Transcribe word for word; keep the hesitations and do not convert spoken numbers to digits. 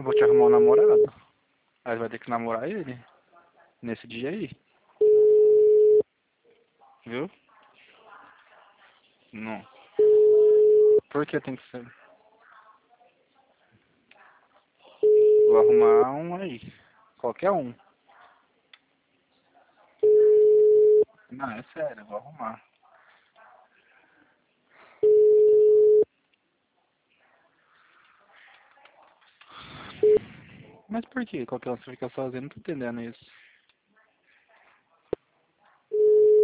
Eu vou te arrumar um namorado. Aí vai ter que namorar ele. Nesse dia aí. Viu? Não. Por que tem que ser? Vou arrumar um aí. Qualquer um. Não, é sério, vou arrumar. Mas por que qualquer um você fica sozinho? Não tô entendendo isso.